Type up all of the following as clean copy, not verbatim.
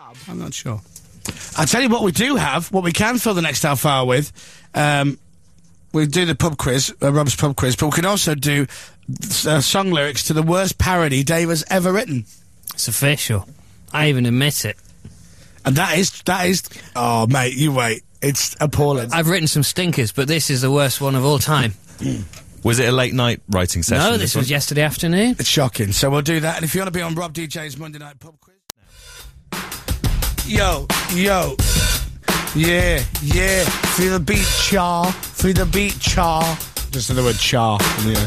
I'm not sure. I'll tell you what we do have, what we can fill the next half hour with. We do the pub quiz, Rob's pub quiz, but we can also do song lyrics to the worst parody Dave has ever written. It's official. I even admit it. And that is, oh mate, you wait. It's appalling. I've written some stinkers, but this is the worst one of all time. Was it a late night writing session? No, this was yesterday afternoon. It's shocking. So we'll do that. And if you want to be on Rob DJ's Monday Night Pub Quiz. Yo. Yeah. Feel the beat, char. Feel the beat, char. Just the word char. Yeah.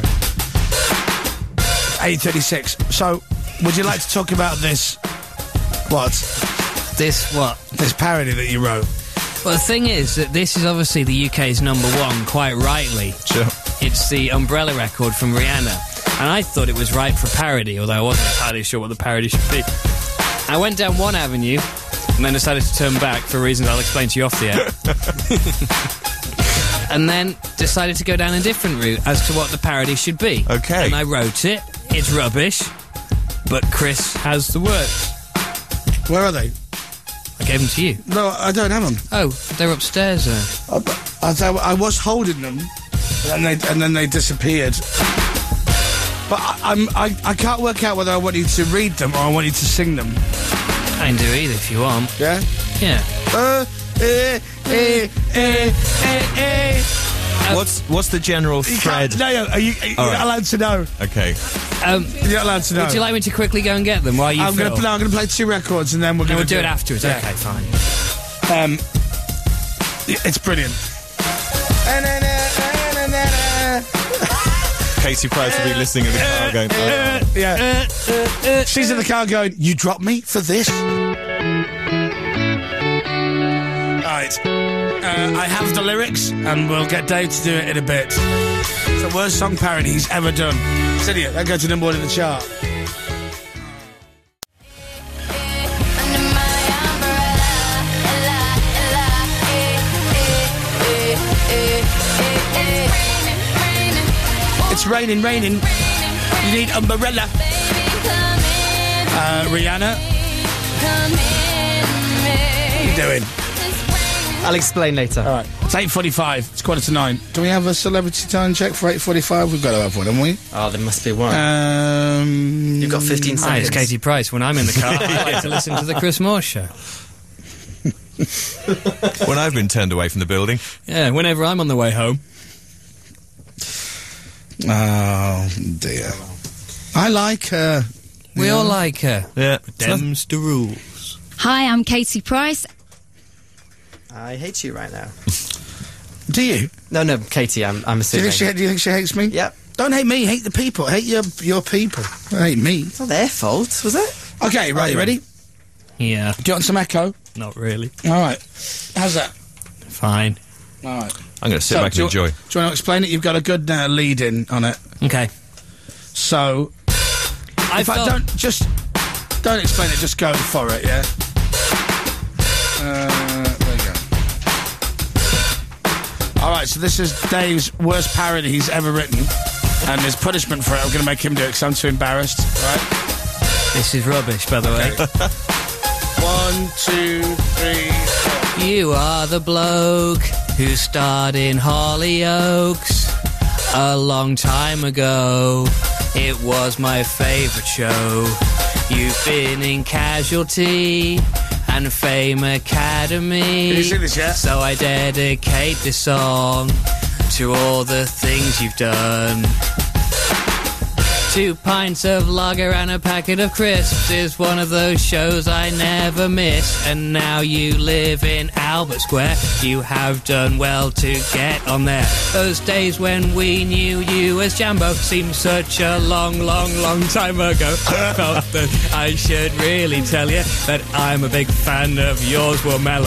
8:36. So, would you like to talk about this? What? This what? This parody that you wrote. Well, the thing is that this is obviously the UK's number one, quite rightly. Sure. It's the Umbrella record from Rihanna. And I thought it was ripe for parody, although I wasn't entirely sure what the parody should be. I went down one avenue and then decided to turn back for reasons I'll explain to you off the air. And then decided to go down a different route as to what the parody should be. Okay. And I wrote it. It's rubbish, but Chris has the words. Where are they? I gave them to you. No, I don't have them. Oh, they're upstairs there. I was holding them, and then they disappeared. But I can't work out whether I want you to read them or I want you to sing them. I can do either if you want. Yeah? Yeah. What's the general thread? No, you're not allowed to know. Okay. You're not allowed to know. Would you like me to quickly go and get them while you I'm going to play 2 records and then we'll do it afterwards. Yeah. Okay, fine. It's brilliant. Katie Price will be listening in the car going, oh. Yeah. She's in the car going, you dropped me for this? Alright. I have the lyrics, and we'll get Dave to do it in a bit. It's the worst song parody he's ever done. It's idiot. That goes to number 1 in the chart. It's raining. You need umbrella. Rihanna. What are you doing? I'll explain later. All right. It's 8:45. It's 8:45. Do we have a celebrity time check for 8:45? We've got to have one, haven't we? Oh, there must be one. You've got 15 seconds. Hi, it's Katie Price. When I'm in the car, I like to listen to the Chris Moore Show. When I've been turned away from the building. Yeah, whenever I'm on the way home. Oh, dear. I like her. We all like her. Yeah. Them's the rules. Hi, I'm Katie Price. I hate you right now. Do you? No, Katie, I'm assuming. Do you think she hates me? Yep. Don't hate me, hate the people. Hate your people. Don't hate me. It's not their fault, was it? Okay, right, you ready? Yeah. Do you want some echo? Not really. All right. How's that? Fine. All right. I'm going to sit back and enjoy. Do you want to explain it? You've got a good lead-in on it. Okay. So, don't explain it, just go for it, yeah? There you go. Alright, so this is Dave's worst parody he's ever written, and his punishment for it, I'm going to make him do it because I'm too embarrassed, right? This is rubbish, by the way. 1, 2, 3, 4. You are the bloke who starred in Hollyoaks a long time ago. It was my favourite show. You've been in Casualty and Fame Academy. Can you see this yet? So I dedicate this song to all the things you've done. 2 pints of lager and a packet of crisps is one of those shows I never miss. And now you live in Albert Square. You have done well to get on there. Those days when we knew you as Jambo seemed such a long time ago. I felt that I should really tell you that I'm a big fan of yours. Well, Mella.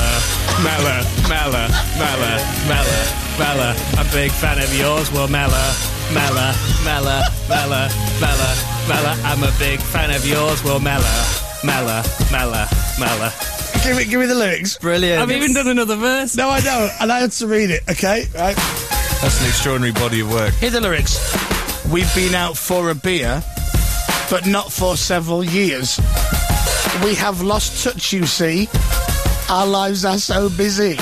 I'm a big fan of yours. Well, Mella. I'm a big fan of yours. Well, Mella. Give me the lyrics. Brilliant. I've even done another verse. No, I don't. And I had to read it, okay? Right. That's an extraordinary body of work. Here are the lyrics. We've been out for a beer, but not for several years. We have lost touch, you see. Our lives are so busy.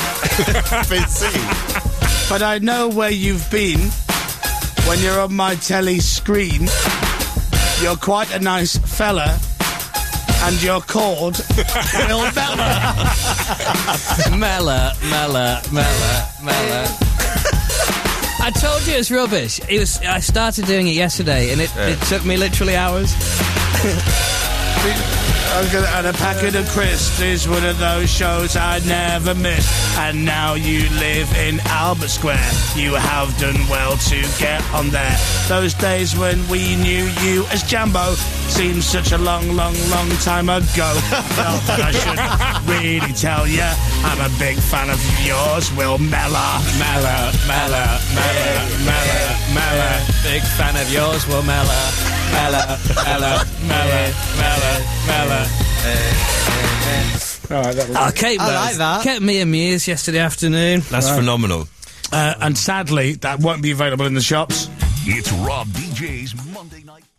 But I know where you've been when you're on my telly screen. You're quite a nice fella, and you're called Will Mellor. Mellor. I told you it's rubbish. I started doing it yesterday, and it took me literally hours. And a packet of crisps is one of those shows I never miss. And now you live in Albert Square. You have done well to get on there. Those days when we knew you as Jambo seems such a long, long, long time ago. Not that I should really tell ya, I'm a big fan of yours, Will Mellor. Mellor. Big fan of yours, Will Mellor. Mellor. I like that. Kept me amused yesterday afternoon. That's phenomenal. And sadly, that won't be available in the shops. It's Rob DJ's Monday Night.